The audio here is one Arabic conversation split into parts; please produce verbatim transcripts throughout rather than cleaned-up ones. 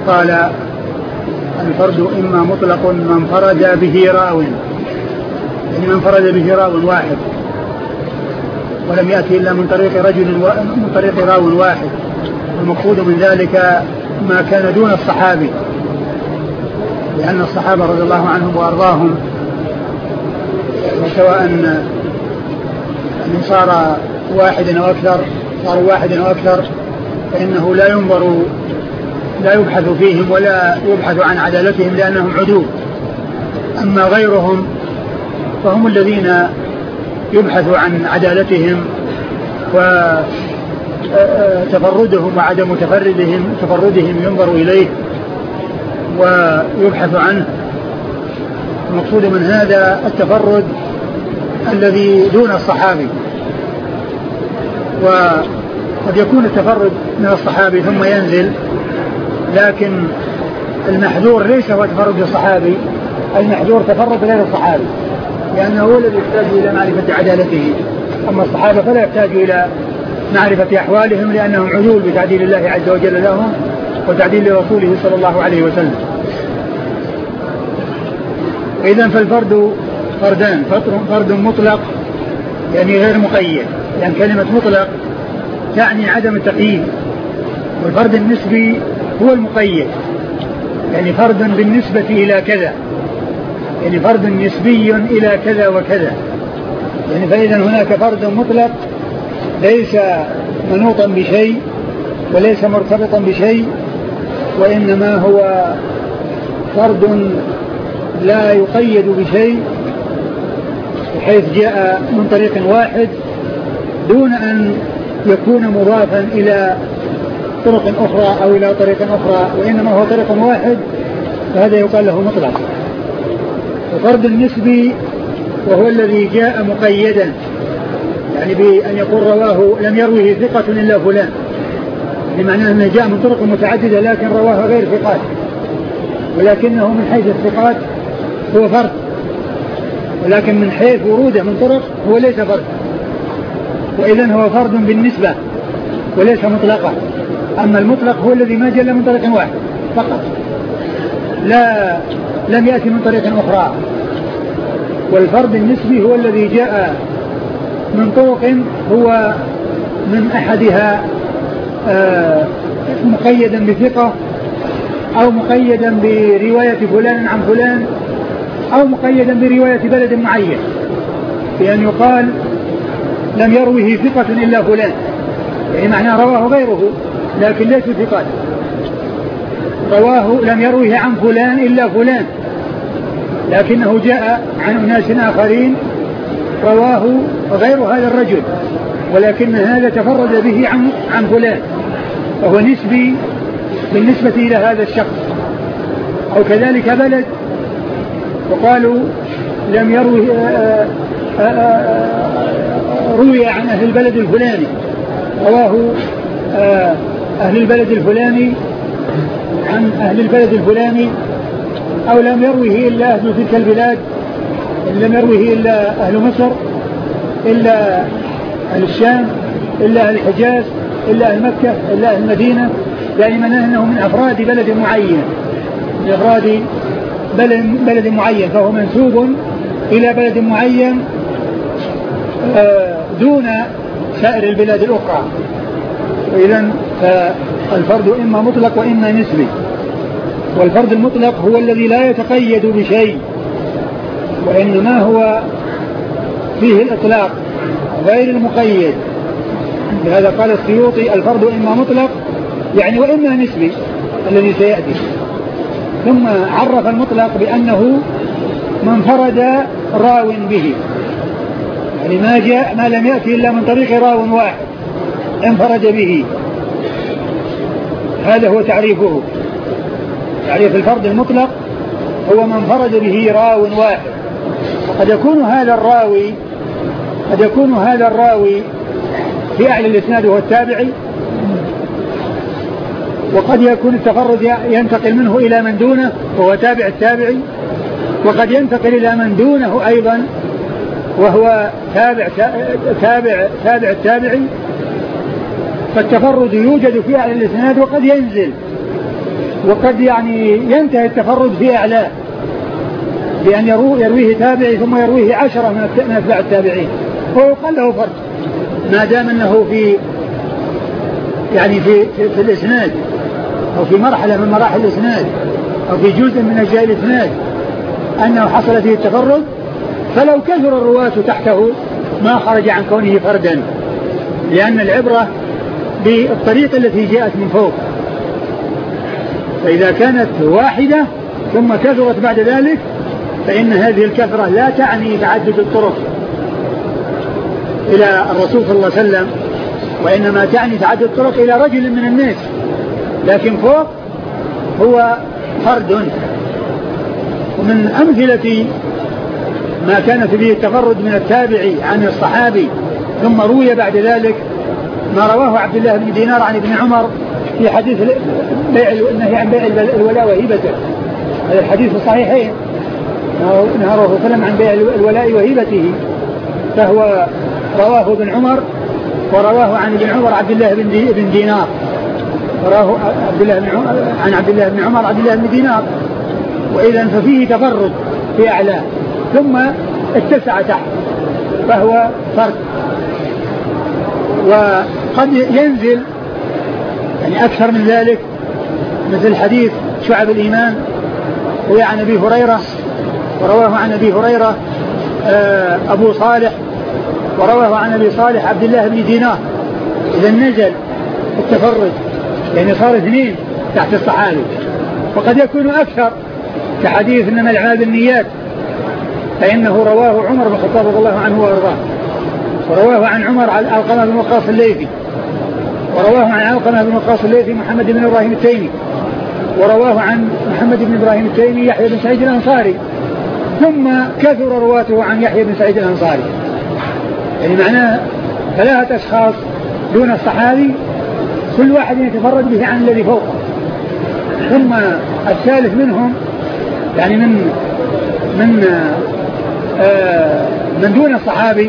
قال الفرد إما مطلق من انفرد به راو، يعني من انفرد به راو واحد ولم يأتي إلا من طريق رجل و... من طريق راو واحد، المقصود من ذلك ما كان دون الصحابي، لأن الصحابة رضي الله عنهم وأرضاهم سواء أن صار واحدا أو أكثر صاروا واحدا أو أكثر فإنه لا ينظر لا يبحث فيهم ولا يبحث عن عدالتهم لأنهم عدول. أما غيرهم فهم الذين يبحث عن عدالتهم وتفردهم وعدم تفردهم تفردهم ينظر إليه ويبحث عنه. المقصود من هذا التفرد الذي دون الصحابي، وقد يكون التفرد من الصحابي ثم ينزل، لكن المحذور ليس هو تفرد الصحابي، المحذور تفرد غير الصحابي، لأنه هو الذي يحتاج إلى معرفة عدالته، أما الصحابة فلا يحتاج إلى معرفة أحوالهم لأنهم عدول بتعديل الله عز وجل لهم وتعديل رسوله صلى الله عليه وسلم. إذن فالفرد فردان، فرد مطلق يعني غير مقيد، لأن كلمة مطلق تعني عدم التقييد، والفرد النسبي هو المقيد، يعني فرد بالنسبة إلى كذا، يعني فرد نسبي إلى كذا وكذا، يعني فإذا هناك فرد مطلق ليس منوطا بشيء وليس مرتبطا بشيء، وإنما هو فرد لا يقيد بشيء بحيث جاء من طريق واحد دون أن يكون مضافا إلى طرق أخرى أو إلى طريق أخرى، وإنما هو طريق واحد، فهذا يقال له مطلق. وفرد النسبي وهو الذي جاء مقيدا، يعني بأن يقول رواه لم يروه ثقة إلا فلان، بمعنى أنه جاء من طرق متعددة لكن رواه غير ثقات، ولكنه من حيث الثقات هو فرد، ولكن من حيث وروده من طرق هو ليس فرد، وإذن هو فرد بالنسبة وليس مطلقا. أما المطلق هو الذي ما جاء من طريق واحد فقط، لا لم يأتي من طريق أخرى. والفرد النسبي هو الذي جاء من طرق هو من أحدها آه مقيدا بثقة، أو مقيدا برواية فلان عن فلان، أو مقيدا برواية بلد معين، بأن يقال لم يروه ثقة إلا فلان، يعني معناه رواه غيره لكن ليسوا ثقات، رواه لم يروه عن فلان إلا فلان، لكنه جاء عن أناس آخرين رواه غير هذا الرجل، ولكن هذا تفرد به عن, عن فلان، فهو نسبي بالنسبة إلى هذا الشخص. أو كذلك بلد وقالوا لم يروه روي عن أهل البلد الفلاني، رواه أهل البلد الفلاني عن أهل البلد الفلاني، أو لم يروه إلا أهل تلك البلاد، لم يروه إلا أهل مصر إلا أهل الشام إلا أهل الحجاز إلا أهل مكة إلا أهل المدينة، يعني معناه أنه من أفراد بلد معين، من أفراد بلد, بلد معين، فهو منسوب إلى بلد معين دون سائر البلاد الأخرى. وإذن فالفرد إما مطلق وإما نسبي، والفرد المطلق هو الذي لا يتقيد بشيء، وإنما هو فيه الإطلاق غير المقيد. لهذا قال السيوطي الفرد إما مطلق يعني وإما نسبي الذي سيأتي، ثم عرف المطلق بأنه ما انفرد راو به، يعني ما جاء ما لم يأتي إلا من طريق راو واحد انفرد به، هذا هو تعريفه. تعريف الفرد المطلق هو من انفرد به راو واحد، قد يكون هذا الراوي قد يكون هذا الراوي في أعلى الإسناد وهو التابعي، وقد يكون التفرد ينتقل منه إلى من دونه وهو تابع التابعي، وقد ينتقل إلى من دونه أيضا وهو تابع تابع تابع التابعي. فالتفرد يوجد في أعلى الإسناد وقد ينزل وقد يعني ينتهي التفرد في إعلاه بأن يرويه تابعي ثم يرويه عشرة من أتباع التابعين ويقال له فرد ما دام أنه في يعني في, في, في الإسناد أو في مرحلة من مراحل الإسناد أو في جزء من أجزاء الإسناد أنه حصل فيه التفرد، فلو كثر الرواة تحته ما خرج عن كونه فردا، لأن العبرة بالطريقة التي جاءت من فوق. فإذا كانت واحدة ثم كثرت بعد ذلك فإن هذه الكثرة لا تعني تعدد الطرق إلى الرسول صلى الله عليه وسلم، وإنما تعني تعدد الطرق إلى رجل من الناس، لكن فوق هو فرد. ومن أمثلة ما كانت به التفرد من التابعي عن الصحابي ثم روي بعد ذلك ما رواه عبد الله بن دينار عن ابن عمر في حديث بيع النهي عن بيع الولاء وهبته. هذا الحديث في الصحيحين، نهى الرسول صلى الله عليه وسلم عن بيع الولاء وهبته، فهو رواه ابن عمر ورواه عن ابن عمر عبد الله بن دينار، رواه عبد الله بن عمر عن عبد الله بن عمر عبد الله بن دينار. وإذا ففيه تفرد في أعلاه ثم اتسع تحت فهو فرد. وقد ينزل يعني أكثر من ذلك، مثل حديث شعب الإيمان رواه عن أبي هريرة ورواه عن أبي هريرة أبو صالح ورواه عن أبي صالح عبد الله بن دينار. إذا نزل التفرد يعني صار اثنين تحت الصحابي، وقد يكون أكثر كحديث إنما الأعمال بالنيات، فإنه رواه عمر بن الخطاب رضي الله عنه وأرضاه، ورواه عن عمر عن علقمة بن وقاص الليثي، ورواه عن علقمة بن وقاص الليثي محمد بن إبراهيم التيمي، ورواه عن محمد بن إبراهيم التيمي يحيى بن سعيد الأنصاري، ثم كثر رواته عن يحيى بن سعيد الأنصاري. يعني معناه ثلاثة أشخاص دون الصحابي كل واحد يتفرد به عن الذي فوقه، ثم الثالث منهم يعني من من آه من دون الصحابي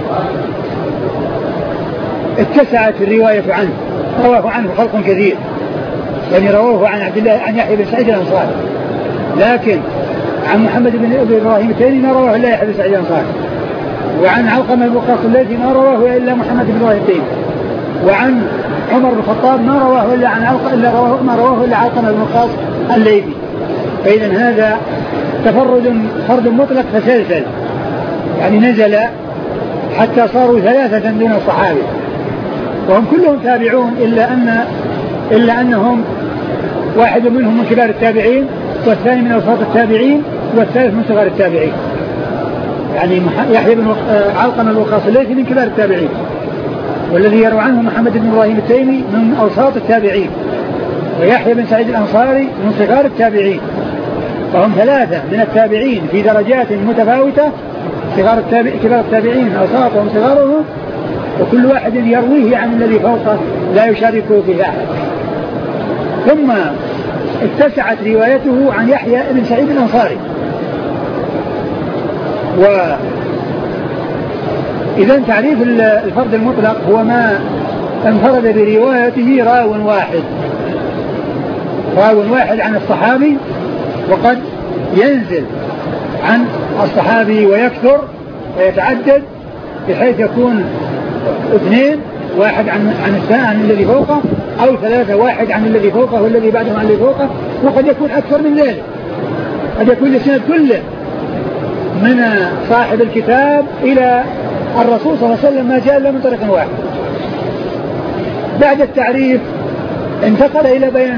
اتسعت الرواية عنه، رواه عنه خلق كثير، يعني رواه عن عبد الله عن يحيى بن سعيد الأنصاري، لكن عن محمد بن إبراهيم التيمي ما رواه إلا يحيى بن سعيد الأنصاري، وعن علقمة بن وقاص الليثي ما رواه إلا محمد بن إبراهيم التيمي، وعن عمر بن الخطاب ما رواه إلا عن علقمة إلا رواه ما رواه إلا علقمة بن وقاص الليثي. فإذا هذا تفرد فرد مطلق فسلسل، يعني نزل حتى صاروا ثلاثة دون الصحابة، وهم كلهم تابعون إلا أن إلا أنهم واحد منهم من كبار التابعين، والثاني من أوساط التابعين، والثالث من صغار التابعين. يعني يحيى بن علقمة الوقاص الليثي من كبار التابعين، والذي يروى عنه محمد بن إبراهيم التيمي من أوساط التابعين، ويحيى بن سعيد الأنصاري من صغار التابعين. فهم ثلاثة من التابعين في درجات متفاوتة، صغار التابع كبار التابعين أوساطهم صغارهم، وكل واحد يرويه عن الذي فوقه لا يشاركه فيه أحد. ثم اتسعت روايته عن يحيى بن سعيد الأنصاري. وإذا تعريف الفرد المطلق هو ما انفرد بروايته راو واحد راو واحد عن الصحابي، وقد ينزل عن الصحابي ويكثر ويتعدد بحيث يكون اثنين، واحد عن عن الثاني عن الذي فوقه، أو ثلاثة، واحد عن الذي فوقه والذي بعده عن الذي فوقه، وقد يكون أكثر من ذلك، قد يكون الإسناد كله من صاحب الكتاب إلى الرسول صلى الله عليه وسلم ما جاء إلا من طريق واحد. بعد التعريف انتقل إلى بيان